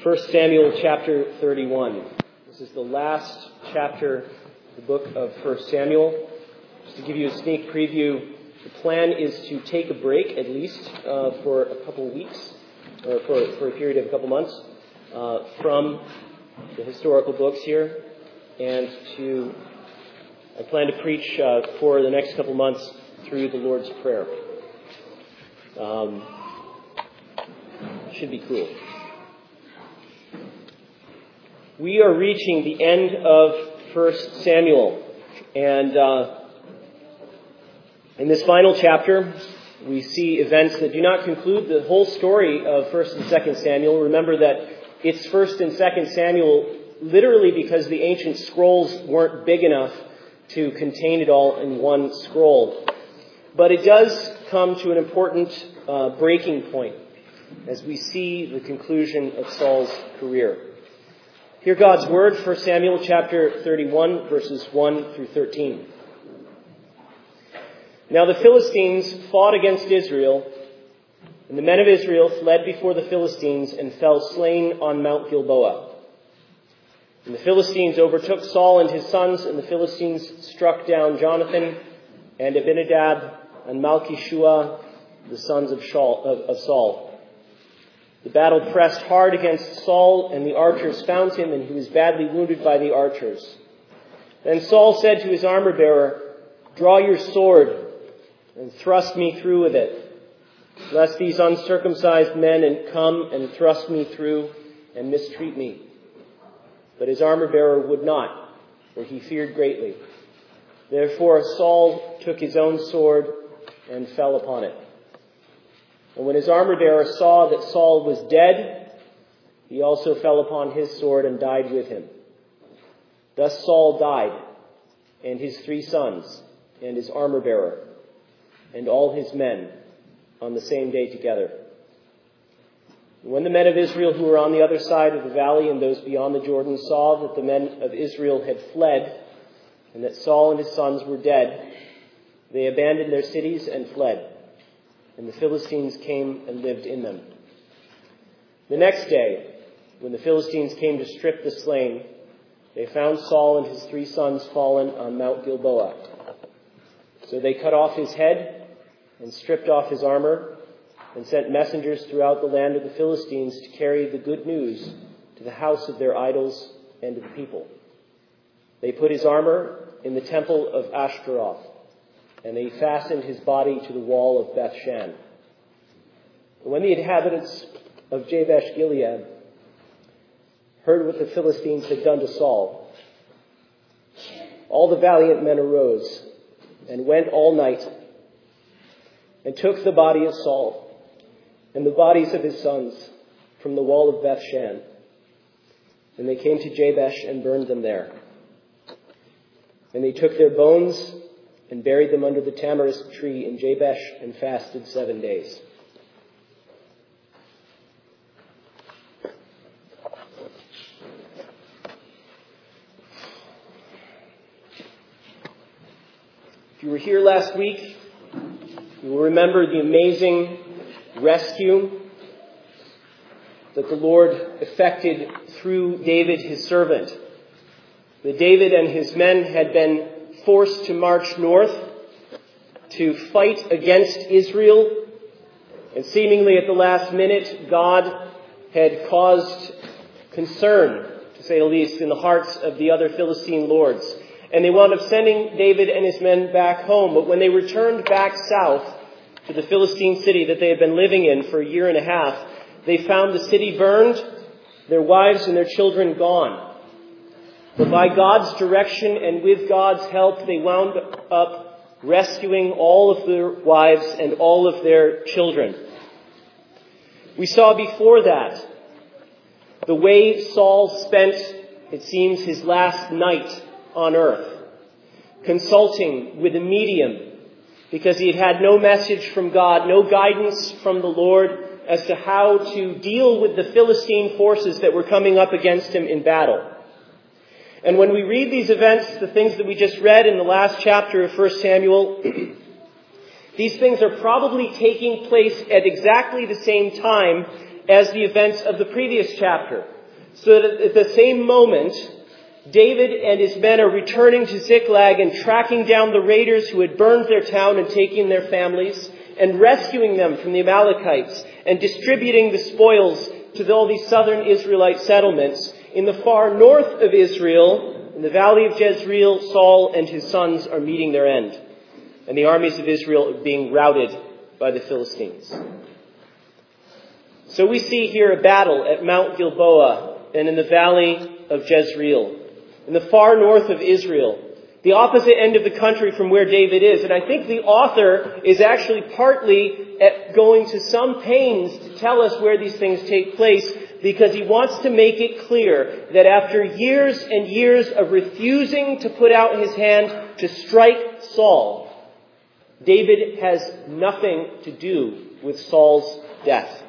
1 Samuel chapter 31. This is the last chapter of the book of 1 Samuel. Just to give you a sneak preview, the plan is to take a break at least for a couple of weeks, or for a period of a couple months, from the historical books here, and I plan to preach for the next couple of months through the Lord's Prayer. Should be cool. We are reaching the end of 1 Samuel, and in this final chapter, we see events that do not conclude the whole story of 1 and 2 Samuel. Remember that it's 1 and 2 Samuel literally because the ancient scrolls weren't big enough to contain it all in one scroll. But it does come to an important breaking point as we see the conclusion of Saul's career. Hear God's word, 1 Samuel chapter 31, verses 1 through 13. Now the Philistines fought against Israel, and the men of Israel fled before the Philistines and fell slain on Mount Gilboa. And the Philistines overtook Saul and his sons, and the Philistines struck down Jonathan and Abinadab and Malchishua, the sons of Saul. The battle pressed hard against Saul, and the archers found him, and he was badly wounded by the archers. Then Saul said to his armor-bearer, "Draw your sword and thrust me through with it, lest these uncircumcised men come and thrust me through and mistreat me." But his armor-bearer would not, for he feared greatly. Therefore Saul took his own sword and fell upon it. And when his armor-bearer saw that Saul was dead, he also fell upon his sword and died with him. Thus Saul died, and his 3 sons, and his armor-bearer, and all his men, on the same day together. And when the men of Israel who were on the other side of the valley and those beyond the Jordan saw that the men of Israel had fled, and that Saul and his sons were dead, they abandoned their cities and fled. And the Philistines came and lived in them. The next day, when the Philistines came to strip the slain, they found Saul and his 3 sons fallen on Mount Gilboa. So they cut off his head and stripped off his armor and sent messengers throughout the land of the Philistines to carry the good news to the house of their idols and to the people. They put his armor in the temple of Ashtaroth, and they fastened his body to the wall of Bethshan. And when the inhabitants of Jabesh-Gilead heard what the Philistines had done to Saul, all the valiant men arose and went all night and took the body of Saul and the bodies of his sons from the wall of Bethshan. And they came to Jabesh and burned them there. And they took their bones and buried them under the tamarisk tree in Jabesh and fasted 7 days. If you were here last week, you will remember the amazing rescue that the Lord effected through David, his servant. That David and his men had been forced to march north to fight against Israel, and seemingly at the last minute, God had caused concern, to say the least, in the hearts of the other Philistine lords. And they wound up sending David and his men back home. But when they returned back south to the Philistine city that they had been living in for 1.5 years, they found the city burned, their wives and their children gone. But by God's direction and with God's help, they wound up rescuing all of their wives and all of their children. We saw before that the way Saul spent, it seems, his last night on earth, consulting with a medium, because he had no message from God, no guidance from the Lord as to how to deal with the Philistine forces that were coming up against him in battle. And when we read these events, the things that we just read in the last chapter of 1 Samuel, these things are probably taking place at exactly the same time as the events of the previous chapter. So that at the same moment, David and his men are returning to Ziklag and tracking down the raiders who had burned their town and taken their families, and rescuing them from the Amalekites, and distributing the spoils to all these southern Israelite settlements. In the far north of Israel, in the valley of Jezreel, Saul and his sons are meeting their end, and the armies of Israel are being routed by the Philistines. So we see here a battle at Mount Gilboa and in the valley of Jezreel, in the far north of Israel, the opposite end of the country from where David is. And I think the author is actually partly going to some pains to tell us where these things take place, because he wants to make it clear that after years and years of refusing to put out his hand to strike Saul, David has nothing to do with Saul's death.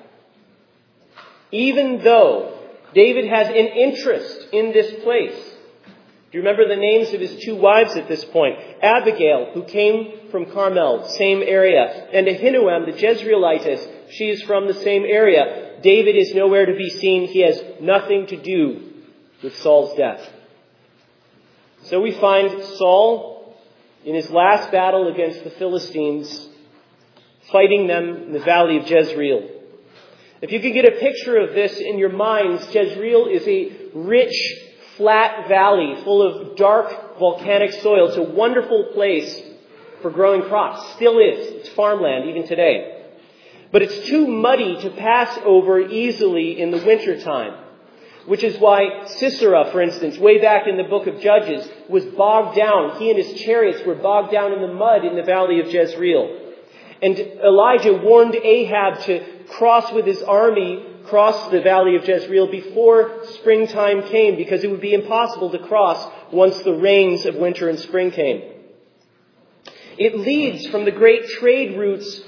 Even though David has an interest in this place. Do you remember the names of his two wives at this point? Abigail, who came from Carmel, same area, and Ahinoam, the Jezreelitess, she is from the same area. David is nowhere to be seen. He has nothing to do with Saul's death. So we find Saul in his last battle against the Philistines, fighting them in the valley of Jezreel. If you could get a picture of this in your minds, Jezreel is a rich, flat valley full of dark volcanic soil. It's a wonderful place for growing crops. Still is. It's farmland even today. But it's too muddy to pass over easily in the wintertime, which is why Sisera, for instance, way back in the book of Judges, was bogged down. He and his chariots were bogged down in the mud in the valley of Jezreel. And Elijah warned Ahab to cross with his army cross the valley of Jezreel before springtime came, because it would be impossible to cross once the rains of winter and spring came. It leads from the great trade routes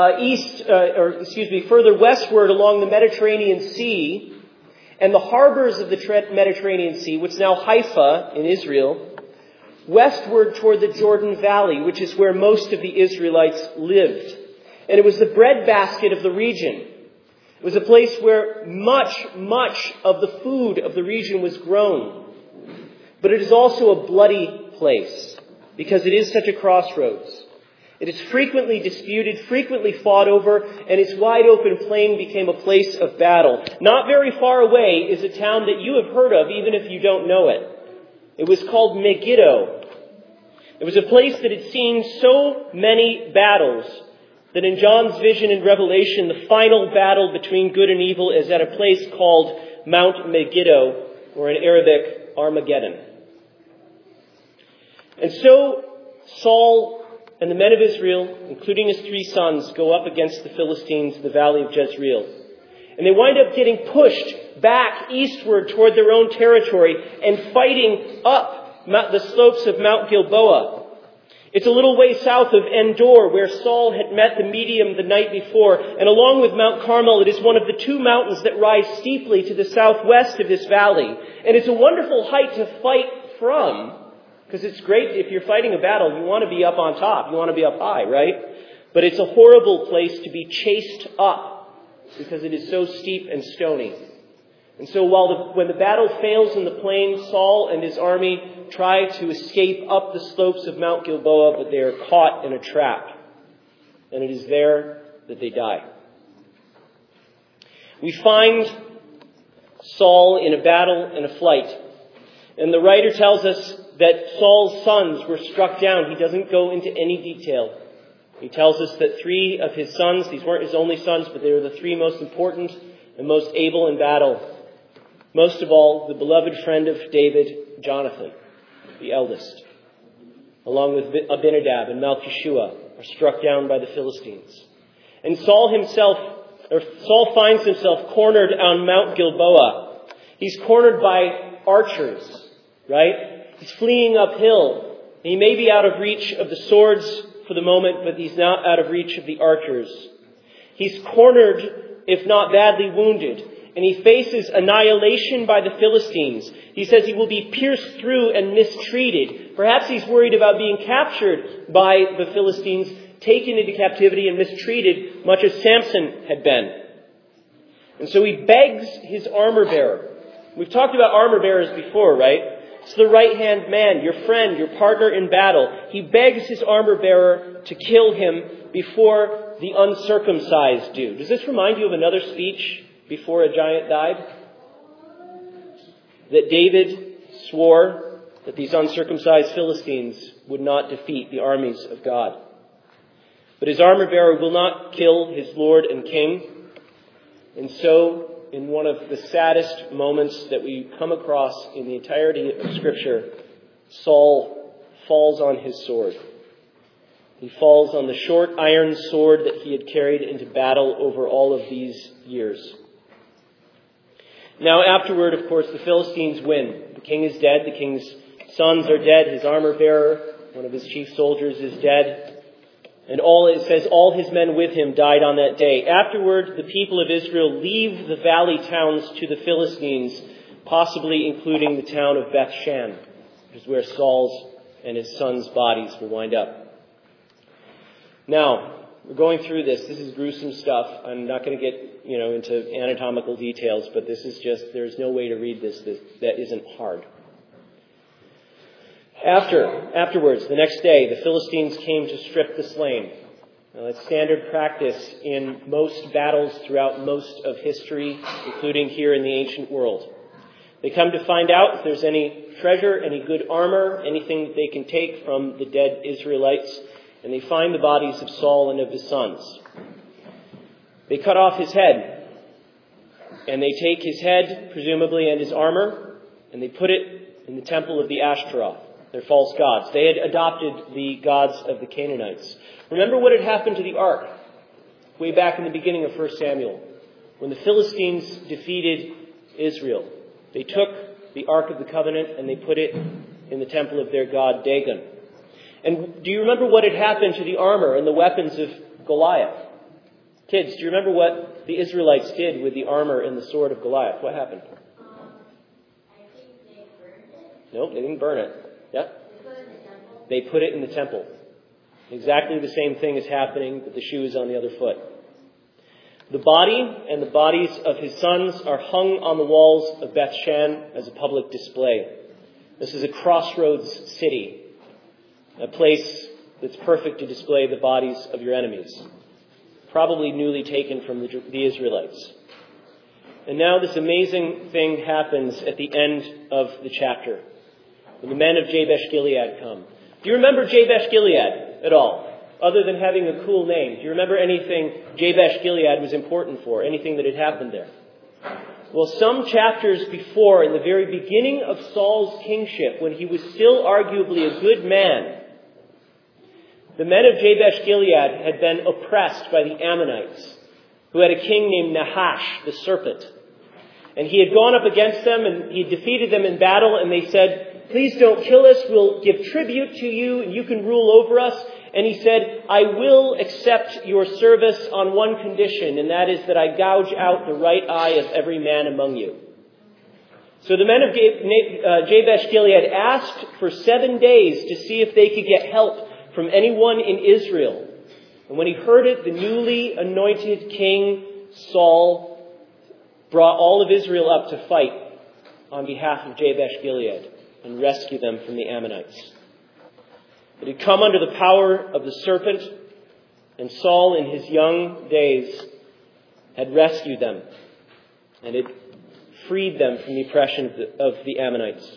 further westward along the Mediterranean Sea and the harbors of the Mediterranean Sea, which is now Haifa in Israel, westward toward the Jordan Valley, which is where most of the Israelites lived. And it was the breadbasket of the region. It was a place where much of the food of the region was grown. But it is also a bloody place, because it is such a crossroads. It is frequently disputed, frequently fought over, and its wide open plain became a place of battle. Not very far away is a town that you have heard of, even if you don't know it. It was called Megiddo. It was a place that had seen so many battles that in John's vision in Revelation, the final battle between good and evil is at a place called Mount Megiddo, or in Arabic, Armageddon. And so Saul and the men of Israel, including his 3 sons, go up against the Philistines in the valley of Jezreel. And they wind up getting pushed back eastward toward their own territory and fighting up the slopes of Mount Gilboa. It's a little way south of Endor, where Saul had met the medium the night before. And along with Mount Carmel, it is one of the 2 mountains that rise steeply to the southwest of this valley. And it's a wonderful height to fight from, because it's great if you're fighting a battle, you want to be up on top. You want to be up high, right? But it's a horrible place to be chased up, because it is so steep and stony. And so when the battle fails in the plain, Saul and his army try to escape up the slopes of Mount Gilboa, but they are caught in a trap. And it is there that they die. We find Saul in a battle and a flight. And the writer tells us that Saul's sons were struck down. He doesn't go into any detail. He tells us that 3 of his sons, these weren't his only sons, but they were the 3 most important and most able in battle. Most of all, the beloved friend of David, Jonathan, the eldest, along with Abinadab and Malchishua, are struck down by the Philistines. And Saul finds himself cornered on Mount Gilboa. He's cornered by archers, right? He's fleeing uphill. He may be out of reach of the swords for the moment, but he's not out of reach of the archers. He's cornered, if not badly wounded. And he faces annihilation by the Philistines. He says he will be pierced through and mistreated. Perhaps he's worried about being captured by the Philistines, taken into captivity and mistreated, much as Samson had been. And so he begs his armor bearer We've talked about armor bearers before, right? It's the right-hand man, your friend, your partner in battle. He begs his armor bearer to kill him before the uncircumcised do. Does this remind you of another speech before a giant died? That David swore that these uncircumcised Philistines would not defeat the armies of God. But his armor bearer will not kill his Lord and King. And so, in one of the saddest moments that we come across in the entirety of Scripture, Saul falls on his sword. He falls on the short iron sword that he had carried into battle over all of these years. Now afterward, of course, the Philistines win. The king is dead. The king's sons are dead. His armor bearer, one of his chief soldiers, is dead. And it says all his men with him died on that day. Afterward, the people of Israel leave the valley towns to the Philistines, possibly including the town of Bethshan, which is where Saul's and his sons' bodies will wind up. Now, we're going through this. This is gruesome stuff. I'm not going to get, into anatomical details, but this is there's no way to read this that isn't hard. Afterwards, the next day, the Philistines came to strip the slain. Now, that's standard practice in most battles throughout most of history, including here in the ancient world. They come to find out if there's any treasure, any good armor, anything that they can take from the dead Israelites, and they find the bodies of Saul and of his sons. They cut off his head, and they take his head, presumably, and his armor, and they put it in the temple of the Ashtaroth, their false gods. They had adopted the gods of the Canaanites. Remember what had happened to the ark way back in the beginning of 1 Samuel, when the Philistines defeated Israel. They took the Ark of the Covenant and they put it in the temple of their god Dagon. And do you remember what had happened to the armor and the weapons of Goliath? Kids, do you remember what the Israelites did with the armor and the sword of Goliath? What happened? I think they burned it. Nope, they didn't burn it. Yeah? They put it in the temple. Exactly the same thing is happening, but the shoe is on the other foot. The body and the bodies of his sons are hung on the walls of Bethshan as a public display. This is a crossroads city, a place that's perfect to display the bodies of your enemies, probably newly taken from the Israelites. And now this amazing thing happens at the end of the chapter, when the men of Jabesh-Gilead come. Do you remember Jabesh-Gilead at all? Other than having a cool name, do you remember anything Jabesh-Gilead was important for? Anything that had happened there? Well, some chapters before, in the very beginning of Saul's kingship, when he was still arguably a good man, the men of Jabesh-Gilead had been oppressed by the Ammonites, who had a king named Nahash, the serpent. And he had gone up against them and he defeated them in battle, and they said, "Please don't kill us, we'll give tribute to you and you can rule over us." And he said, "I will accept your service on one condition, and that is that I gouge out the right eye of every man among you." So the men of Jabesh-Gilead asked for 7 days to see if they could get help from anyone in Israel. And when he heard it, the newly anointed king Saul brought all of Israel up to fight on behalf of Jabesh-Gilead and rescue them from the Ammonites. It had come under the power of the serpent, and Saul in his young days had rescued them and had freed them from the oppression of the Ammonites.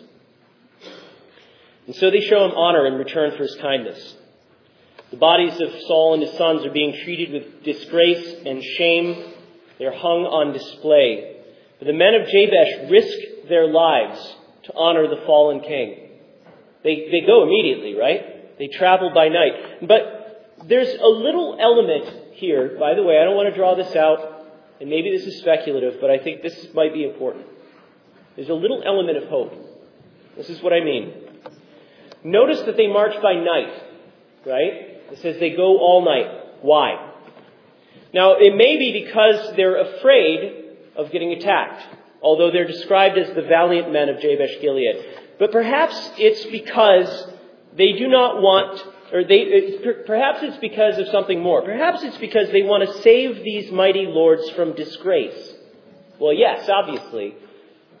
And so they show him honor in return for his kindness. The bodies of Saul and his sons are being treated with disgrace and shame. They're hung on display. But the men of Jabesh risk their lives to honor the fallen king. They go immediately, right? They travel by night. But there's a little element here. By the way, I don't want to draw this out, and maybe this is speculative, but I think this might be important. There's a little element of hope. This is what I mean. Notice that they march by night, right? It says they go all night. Why? Now, it may be because they're afraid of getting attacked, although they're described as the valiant men of Jabesh-Gilead. But perhaps it's because they do not want, perhaps it's because of something more. Perhaps it's because they want to save these mighty lords from disgrace. Well, yes, obviously.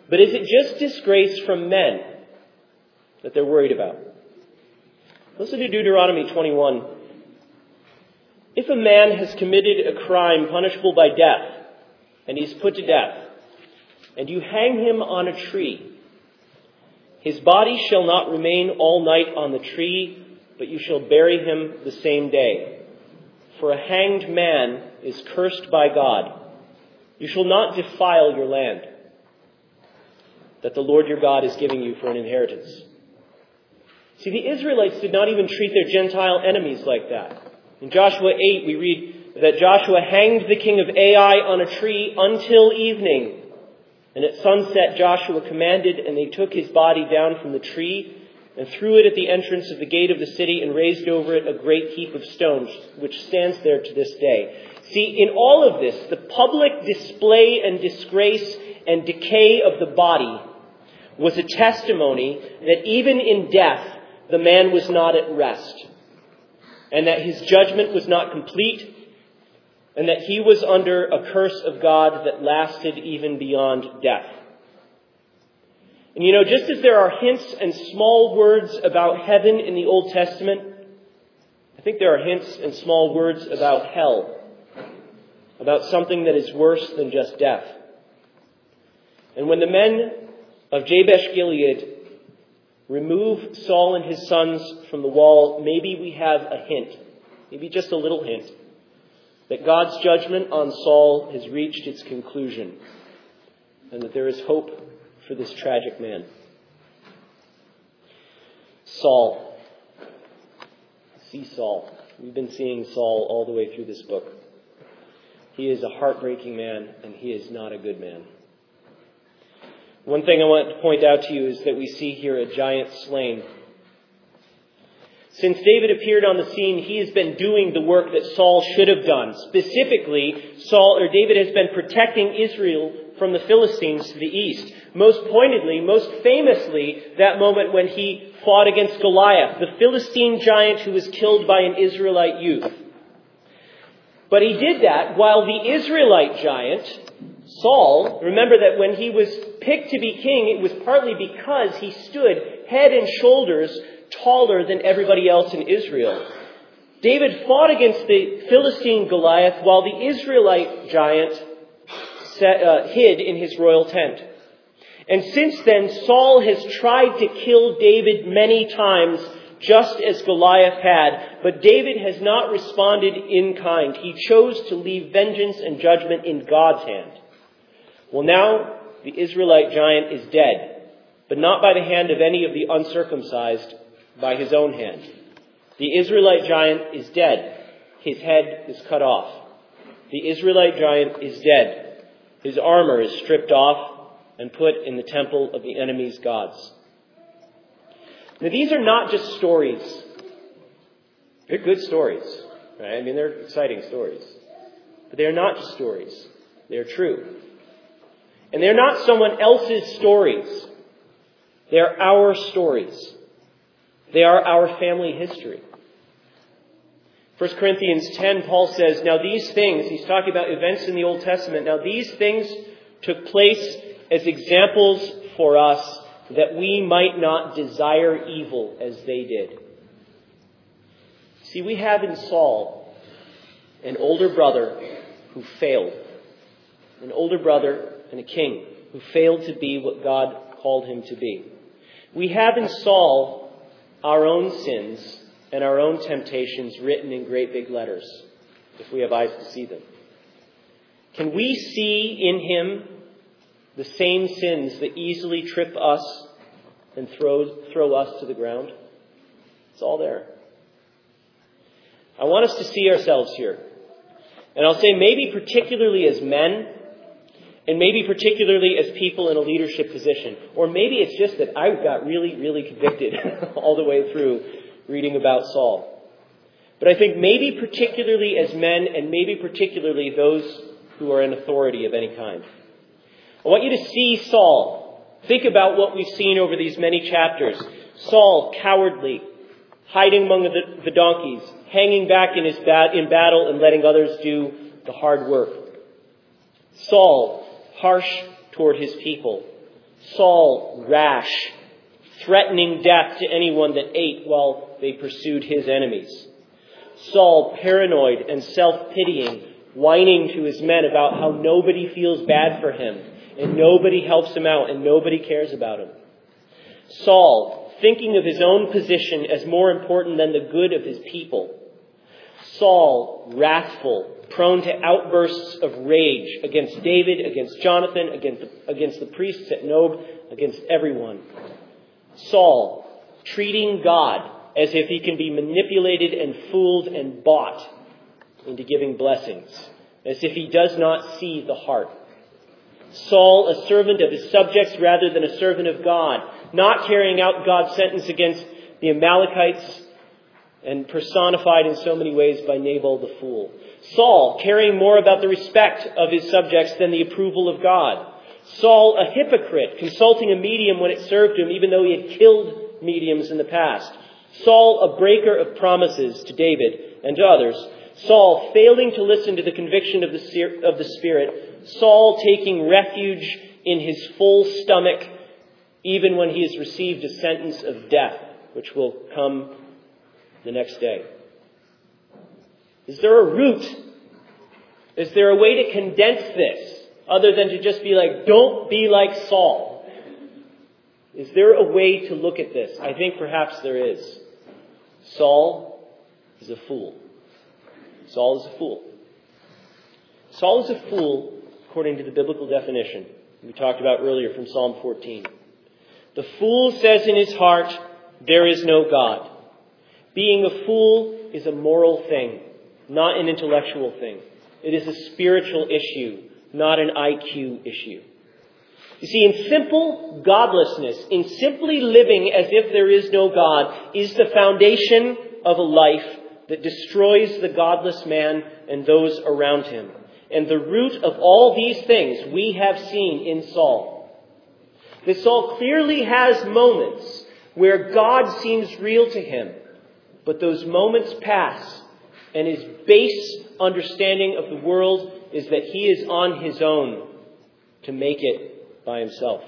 But is it just disgrace from men that they're worried about? Listen to Deuteronomy 21. If a man has committed a crime punishable by death, and he's put to death, and you hang him on a tree, his body shall not remain all night on the tree, but you shall bury him the same day. For a hanged man is cursed by God. You shall not defile your land that the Lord your God is giving you for an inheritance. See, the Israelites did not even treat their Gentile enemies like that. In Joshua 8, we read that Joshua hanged the king of Ai on a tree until evening. And at sunset, Joshua commanded, and they took his body down from the tree and threw it at the entrance of the gate of the city and raised over it a great heap of stones, which stands there to this day. See, in all of this, the public display and disgrace and decay of the body was a testimony that even in death, the man was not at rest, and that his judgment was not complete, and that he was under a curse of God that lasted even beyond death. And you know, just as there are hints and small words about heaven in the Old Testament, I think there are hints and small words about hell, about something that is worse than just death. And when the men of Jabesh Gilead remove Saul and his sons from the wall, maybe we have a hint, maybe just a little hint, that God's judgment on Saul has reached its conclusion, and that there is hope for this tragic man. Saul. See Saul. We've been seeing Saul all the way through this book. He is a heartbreaking man, and he is not a good man. One thing I want to point out to you is that we see here a giant slain. Since David appeared on the scene, he has been doing the work that Saul should have done. Specifically, David has been protecting Israel from the Philistines to the east. Most pointedly, most famously, that moment when he fought against Goliath, the Philistine giant who was killed by an Israelite youth. But he did that while the Israelite giant, Saul, remember that when he was picked to be king, it was partly because he stood head and shoulders taller than everybody else in Israel. David fought against the Philistine Goliath while the Israelite giant hid in his royal tent. And since then, Saul has tried to kill David many times, just as Goliath had, but David has not responded in kind. He chose to leave vengeance and judgment in God's hand. Well, now the Israelite giant is dead, but not by the hand of any of the uncircumcised, by his own hand. The Israelite giant is dead. His head is cut off. The Israelite giant is dead. His armor is stripped off and put in the temple of the enemy's gods. Now, these are not just stories. They're good stories, right? I mean, they're exciting stories. But they're not just stories. They're true. And they're not someone else's stories. They're our stories. They are our family history. 1 Corinthians 10, Paul says, now these things, he's talking about events in the Old Testament, now these things took place as examples for us that we might not desire evil as they did. See, we have in Saul an older brother who failed. An older brother and a king who failed to be what God called him to be. We have in Saul our own sins and our own temptations written in great big letters, if we have eyes to see them. Can we see in him the same sins that easily trip us and throw us to the ground? It's all there. I want us to see ourselves here. And I'll say maybe particularly as men, and maybe particularly as people in a leadership position. Or maybe it's just that I got really, really convicted all the way through reading about Saul. But I think maybe particularly as men, and maybe particularly those who are in authority of any kind. I want you to see Saul. Think about what we've seen over these many chapters. Saul, cowardly, hiding among the donkeys, hanging back in battle and letting others do the hard work. Saul, harsh toward his people. Saul, rash, threatening death to anyone that ate while they pursued his enemies. Saul, paranoid and self-pitying, whining to his men about how nobody feels bad for him and nobody helps him out and nobody cares about him. Saul, thinking of his own position as more important than the good of his people. Saul, wrathful, prone to outbursts of rage against David, against Jonathan, against the priests at Nob, against everyone. Saul, treating God as if he can be manipulated and fooled and bought into giving blessings, as if he does not see the heart. Saul, a servant of his subjects rather than a servant of God, not carrying out God's sentence against the Amalekites, and personified in so many ways by Nabal the fool. Saul, caring more about the respect of his subjects than the approval of God. Saul, a hypocrite, consulting a medium when it served him, even though he had killed mediums in the past. Saul, a breaker of promises to David and to others. Saul, failing to listen to the conviction of the Spirit. Saul, taking refuge in his full stomach, even when he has received a sentence of death, which will come the next day. Is there a root? Is there a way to condense this other than to just be like, don't be like Saul? Is there a way to look at this? I think perhaps there is. Saul is a fool. Saul is a fool. Saul is a fool according to the biblical definition we talked about earlier from Psalm 14. The fool says in his heart, there is no God. Being a fool is a moral thing, not an intellectual thing. It is a spiritual issue, not an IQ issue. You see, in simple godlessness, in simply living as if there is no God, is the foundation of a life that destroys the godless man and those around him. And the root of all these things we have seen in Saul. That Saul clearly has moments where God seems real to him. But those moments pass, and his base understanding of the world is that he is on his own to make it by himself.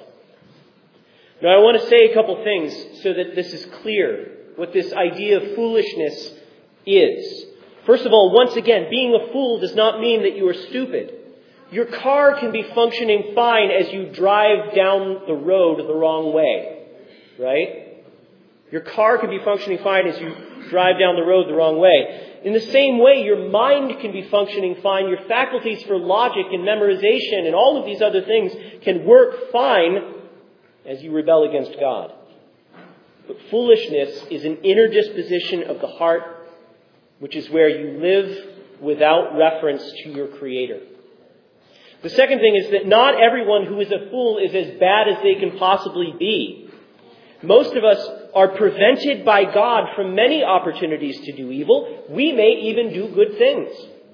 Now, I want to say a couple things so that this is clear, what this idea of foolishness is. First of all, once again, being a fool does not mean that you are stupid. Your car can be functioning fine as you drive down the road the wrong way, right? Your car can be functioning fine as you drive down the road the wrong way. In the same way, your mind can be functioning fine. Your faculties for logic and memorization and all of these other things can work fine as you rebel against God. But foolishness is an inner disposition of the heart, which is where you live without reference to your Creator. The second thing is that not everyone who is a fool is as bad as they can possibly be. Most of us are prevented by God from many opportunities to do evil. We may even do good things.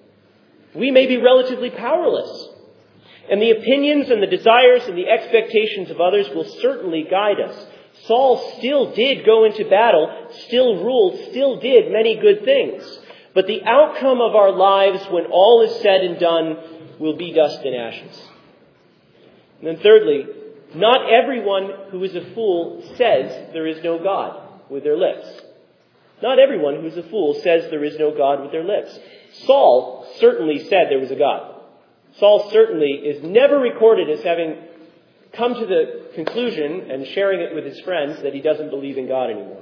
We may be relatively powerless. And the opinions and the desires and the expectations of others will certainly guide us. Saul still did go into battle, still ruled, still did many good things. But the outcome of our lives, when all is said and done, will be dust and ashes. And then thirdly, not everyone who is a fool says there is no God with their lips. Not everyone who is a fool says there is no God with their lips. Saul certainly said there was a God. Saul certainly is never recorded as having come to the conclusion and sharing it with his friends that he doesn't believe in God anymore.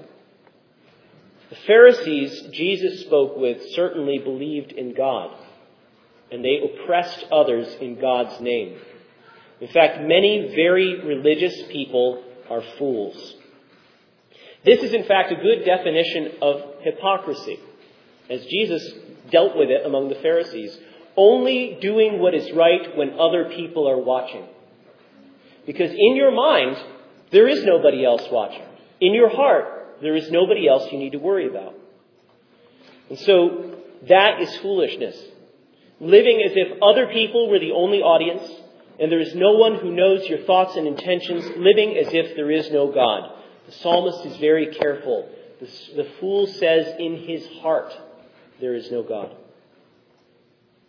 The Pharisees Jesus spoke with certainly believed in God, and they oppressed others in God's name. In fact, many very religious people are fools. This is, in fact, a good definition of hypocrisy, as Jesus dealt with it among the Pharisees. Only doing what is right when other people are watching. Because in your mind, there is nobody else watching. In your heart, there is nobody else you need to worry about. And so, that is foolishness. Living as if other people were the only audience, and there is no one who knows your thoughts and intentions, living as if there is no God. The psalmist is very careful. The fool says in his heart, there is no God.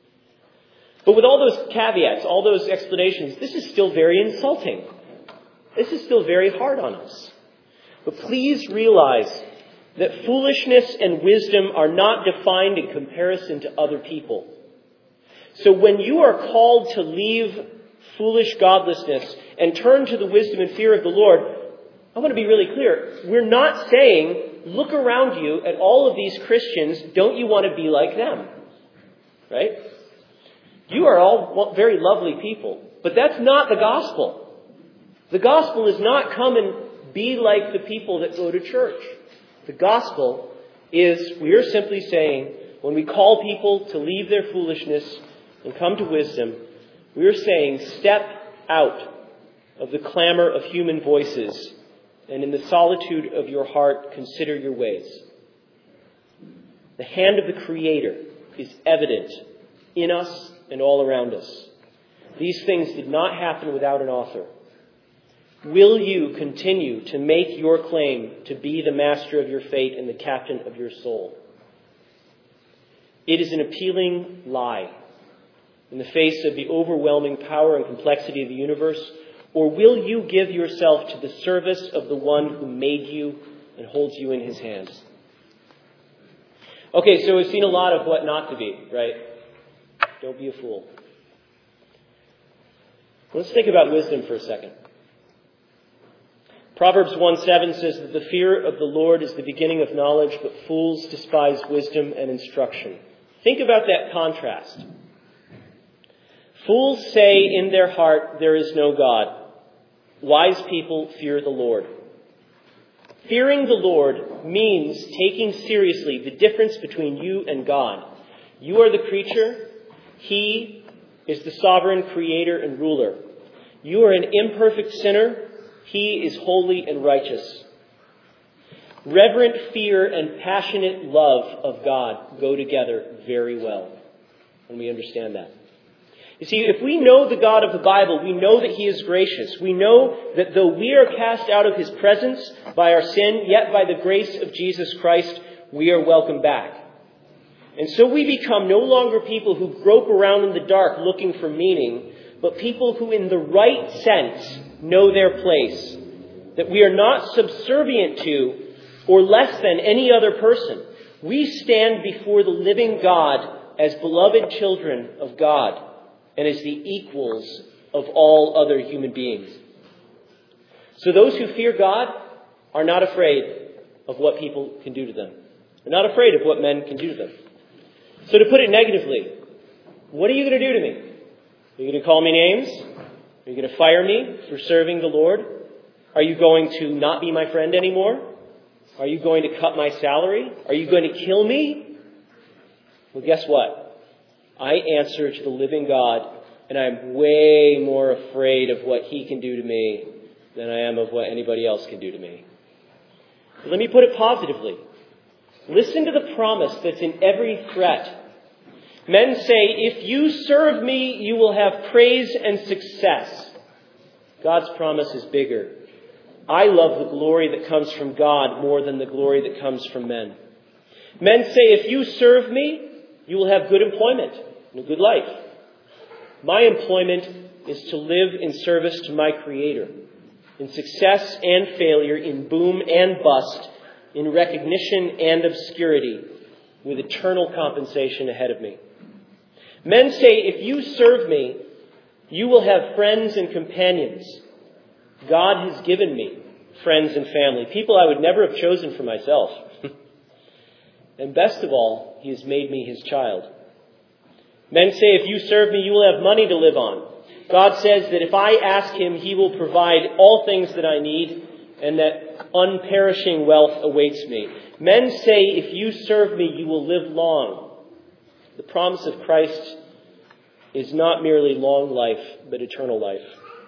But with all those caveats, all those explanations, this is still very insulting. This is still very hard on us. But please realize that foolishness and wisdom are not defined in comparison to other people. So when you are called to leave foolish godlessness and turn to the wisdom and fear of the Lord, I want to be really clear. We're not saying, look around you at all of these Christians, don't you want to be like them? Right? You are all very lovely people, but that's not the gospel. The gospel is not come and be like the people that go to church. The gospel is, we are simply saying, when we call people to leave their foolishness and come to wisdom, we are saying, step out of the clamor of human voices, and in the solitude of your heart, consider your ways. The hand of the Creator is evident in us and all around us. These things did not happen without an author. Will you continue to make your claim to be the master of your fate and the captain of your soul? It is an appealing lie in the face of the overwhelming power and complexity of the universe, or will you give yourself to the service of the one who made you and holds you in his hands? Okay, so we've seen a lot of what not to be, right? Don't be a fool. Let's think about wisdom for a second. Proverbs 1:7 says that the fear of the Lord is the beginning of knowledge, but fools despise wisdom and instruction. Think about that contrast. Fools say in their heart, there is no God. Wise people fear the Lord. Fearing the Lord means taking seriously the difference between you and God. You are the creature. He is the sovereign creator and ruler. You are an imperfect sinner. He is holy and righteous. Reverent fear and passionate love of God go together very well, and we understand that. You see, if we know the God of the Bible, we know that he is gracious. We know that though we are cast out of his presence by our sin, yet by the grace of Jesus Christ, we are welcome back. And so we become no longer people who grope around in the dark looking for meaning, but people who in the right sense know their place. That we are not subservient to or less than any other person. We stand before the living God as beloved children of God and as the equals of all other human beings. So those who fear God are not afraid of what people can do to them. They're not afraid of what men can do to them. So to put it negatively, what are you going to do to me? Are you going to call me names? Are you going to fire me for serving the Lord? Are you going to not be my friend anymore? Are you going to cut my salary? Are you going to kill me? Well, guess what? I answer to the living God, and I'm way more afraid of what he can do to me than I am of what anybody else can do to me. But let me put it positively. Listen to the promise that's in every threat. Men say, if you serve me, you will have praise and success. God's promise is bigger. I love the glory that comes from God more than the glory that comes from men. Men say, if you serve me, you will have good employment and a good life. My employment is to live in service to my Creator, in success and failure, in boom and bust, in recognition and obscurity, with eternal compensation ahead of me. Men say, if you serve me, you will have friends and companions. God has given me friends and family, people I would never have chosen for myself. And best of all, he has made me his child. Men say, if you serve me, you will have money to live on. God says that if I ask him, he will provide all things that I need, and that unperishing wealth awaits me. Men say, if you serve me, you will live long. The promise of Christ is not merely long life, but eternal life.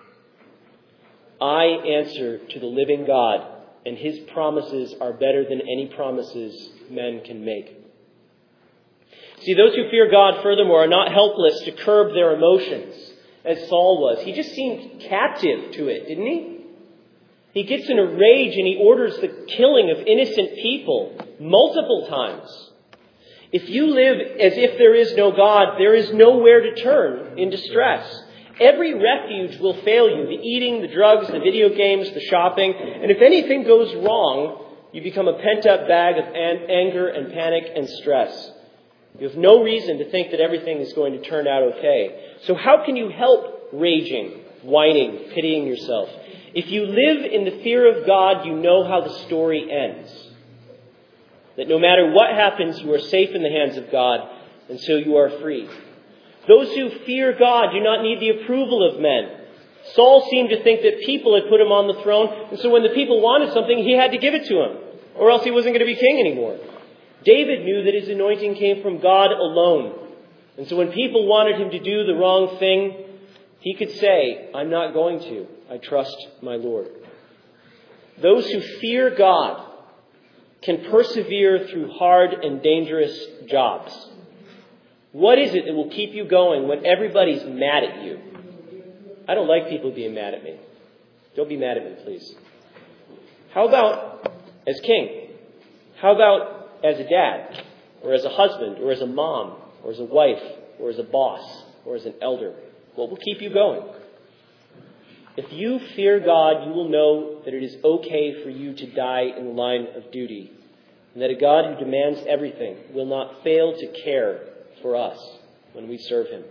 I answer to the living God, and his promises are better than any promises men can make. See, those who fear God, furthermore, are not helpless to curb their emotions, as Saul was. He just seemed captive to it, didn't he? He gets in a rage and he orders the killing of innocent people multiple times. If you live as if there is no God, there is nowhere to turn in distress. Every refuge will fail you. The eating, the drugs, the video games, the shopping. And if anything goes wrong, you become a pent-up bag of anger and panic and stress. You have no reason to think that everything is going to turn out okay. So how can you help raging, whining, pitying yourself? If you live in the fear of God, you know how the story ends. That no matter what happens, you are safe in the hands of God, and so you are free. Those who fear God do not need the approval of men. Saul seemed to think that people had put him on the throne, and so when the people wanted something, he had to give it to him, or else he wasn't going to be king anymore. David knew that his anointing came from God alone. And so when people wanted him to do the wrong thing, he could say, I'm not going to. I trust my Lord. Those who fear God can persevere through hard and dangerous jobs. What is it that will keep you going when everybody's mad at you? I don't like people being mad at me. Don't be mad at me, please. How about as king? How about as a dad, or as a husband, or as a mom, or as a wife, or as a boss, or as an elder? What will keep you going? If you fear God, you will know that it is okay for you to die in the line of duty, and that a God who demands everything will not fail to care for us when we serve him.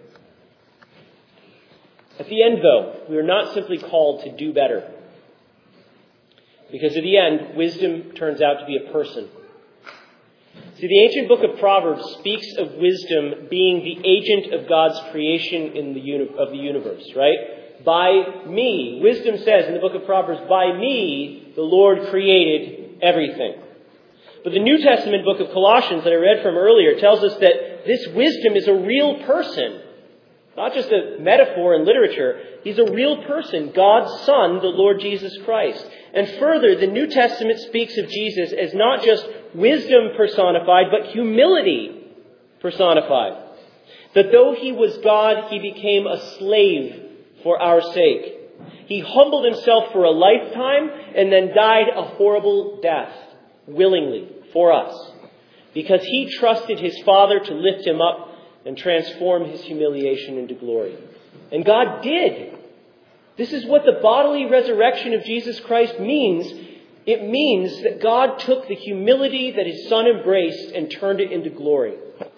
At the end, though, we are not simply called to do better, because at the end, wisdom turns out to be a person. See, the ancient book of Proverbs speaks of wisdom being the agent of God's creation of the universe, right? By me, wisdom says in the book of Proverbs, by me, the Lord created everything. But the New Testament book of Colossians that I read from earlier tells us that this wisdom is a real person. Not just a metaphor in literature. He's a real person, God's Son, the Lord Jesus Christ. And further, the New Testament speaks of Jesus as not just wisdom personified, but humility personified. That though he was God, he became a slave for our sake. He humbled himself for a lifetime and then died a horrible death, willingly, for us. Because he trusted his Father to lift him up and transform his humiliation into glory. And God did. This is what the bodily resurrection of Jesus Christ means. It means that God took the humility that his Son embraced and turned it into glory.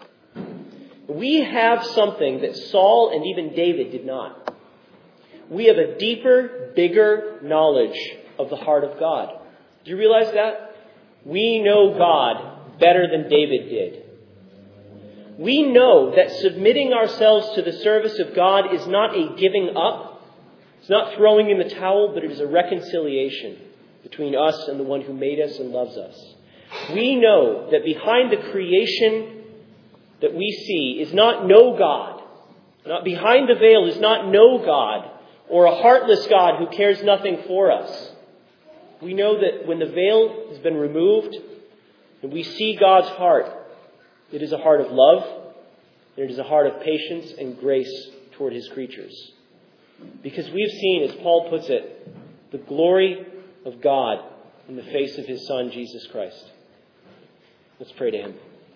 We have something that Saul and even David did not. We have a deeper, bigger knowledge of the heart of God. Do you realize that? We know God better than David did. We know that submitting ourselves to the service of God is not a giving up. It's not throwing in the towel, but it is a reconciliation between us and the one who made us and loves us. We know that behind the creation that we see is not no God. Not behind the veil is not no God or a heartless God who cares nothing for us. We know that when the veil has been removed and we see God's heart, it is a heart of love, and it is a heart of patience and grace toward his creatures. Because we have seen, as Paul puts it, the glory of God in the face of his Son, Jesus Christ. Let's pray to him.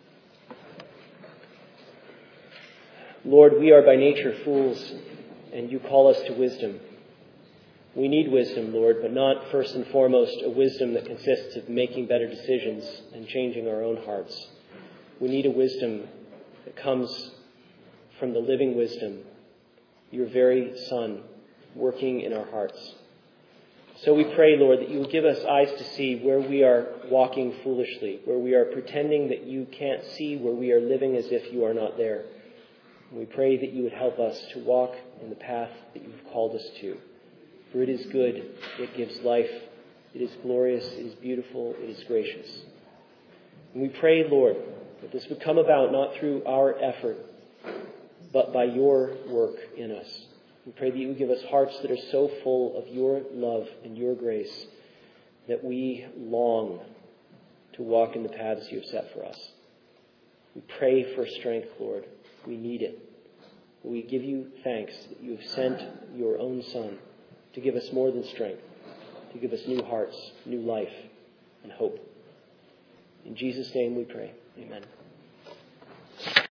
Lord, we are by nature fools, and you call us to wisdom. We need wisdom, Lord, but not first and foremost a wisdom that consists of making better decisions and changing our own hearts. We need a wisdom that comes from the living wisdom, your very Son, working in our hearts. So we pray, Lord, that you will give us eyes to see where we are walking foolishly, where we are pretending that you can't see, where we are living as if you are not there. And we pray that you would help us to walk in the path that you've called us to. For it is good, it gives life, it is glorious, it is beautiful, it is gracious. And we pray, Lord, that this would come about not through our effort, but by your work in us. We pray that you would give us hearts that are so full of your love and your grace that we long to walk in the paths you have set for us. We pray for strength, Lord. We need it. We give you thanks that you have sent your own Son to give us more than strength, to give us new hearts, new life, and hope. In Jesus' name we pray. Amen.